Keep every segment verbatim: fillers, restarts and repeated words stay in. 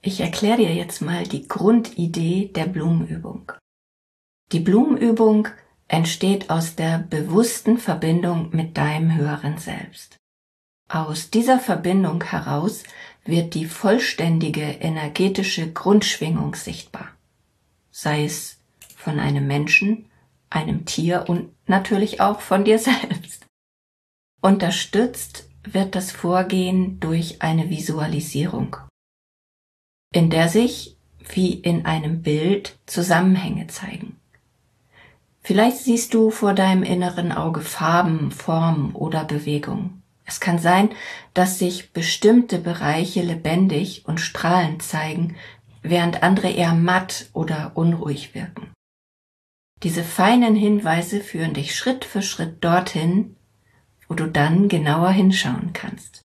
Ich erkläre dir jetzt mal die Grundidee der Blumenübung. Die Blumenübung entsteht aus der bewussten Verbindung mit deinem höheren Selbst. Aus dieser Verbindung heraus wird die vollständige energetische Grundschwingung sichtbar. Sei es von einem Menschen, einem Tier und natürlich auch von dir selbst. Unterstützt wird das Vorgehen durch eine Visualisierung, in der sich, wie in einem Bild, Zusammenhänge zeigen. Vielleicht siehst du vor deinem inneren Auge Farben, Formen oder Bewegungen. Es kann sein, dass sich bestimmte Bereiche lebendig und strahlend zeigen, während andere eher matt oder unruhig wirken. Diese feinen Hinweise führen dich Schritt für Schritt dorthin, wo du dann genauer hinschauen kannst.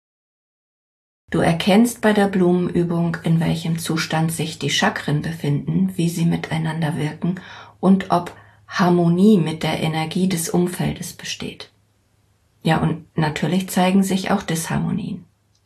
Du erkennst bei der Blumenübung, in welchem Zustand sich die Chakren befinden, wie sie miteinander wirken und ob Harmonie mit der Energie des Umfeldes besteht. Ja, und natürlich zeigen sich auch Disharmonien.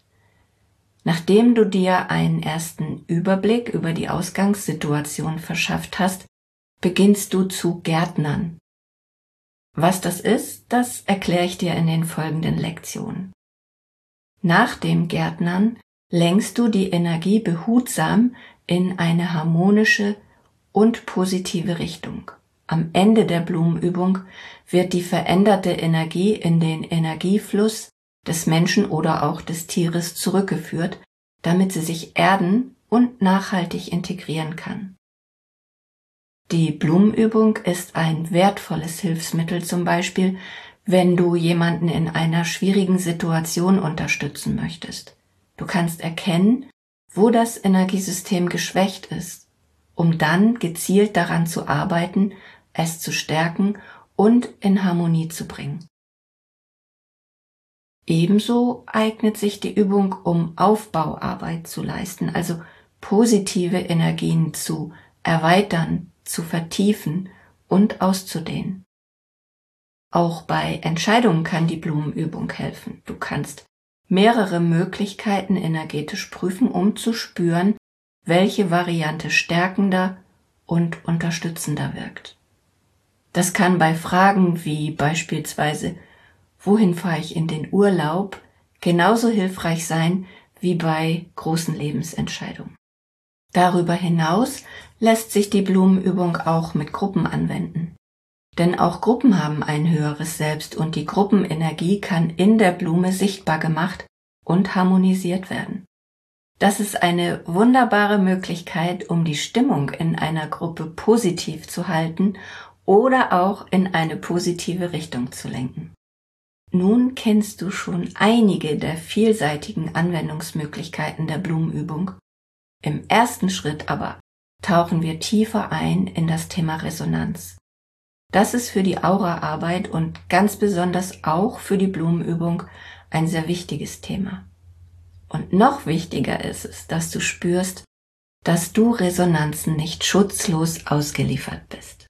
Nachdem du dir einen ersten Überblick über die Ausgangssituation verschafft hast, beginnst du zu gärtnern. Was das ist, das erkläre ich dir in den folgenden Lektionen. Nach dem Gärtnern lenkst du die Energie behutsam in eine harmonische und positive Richtung. Am Ende der Blumenübung wird die veränderte Energie in den Energiefluss des Menschen oder auch des Tieres zurückgeführt, damit sie sich erden und nachhaltig integrieren kann. Die Blumenübung ist ein wertvolles Hilfsmittel, zum Beispiel, wenn du jemanden in einer schwierigen Situation unterstützen möchtest. Du kannst erkennen, wo das Energiesystem geschwächt ist, um dann gezielt daran zu arbeiten, es zu stärken und in Harmonie zu bringen. Ebenso eignet sich die Übung, um Aufbauarbeit zu leisten, also positive Energien zu erweitern, zu vertiefen und auszudehnen. Auch bei Entscheidungen kann die Blumenübung helfen. Du kannst mehrere Möglichkeiten energetisch prüfen, um zu spüren, welche Variante stärkender und unterstützender wirkt. Das kann bei Fragen wie beispielsweise, wohin fahre ich in den Urlaub, genauso hilfreich sein wie bei großen Lebensentscheidungen. Darüber hinaus lässt sich die Blumenübung auch mit Gruppen anwenden. Denn auch Gruppen haben ein höheres Selbst und die Gruppenenergie kann in der Blume sichtbar gemacht und harmonisiert werden. Das ist eine wunderbare Möglichkeit, um die Stimmung in einer Gruppe positiv zu halten oder auch in eine positive Richtung zu lenken. Nun kennst du schon einige der vielseitigen Anwendungsmöglichkeiten der Blumenübung. Im ersten Schritt aber tauchen wir tiefer ein in das Thema Resonanz. Das ist für die Auraarbeit und ganz besonders auch für die Blumenübung ein sehr wichtiges Thema. Und noch wichtiger ist es, dass du spürst, dass du Resonanzen nicht schutzlos ausgeliefert bist.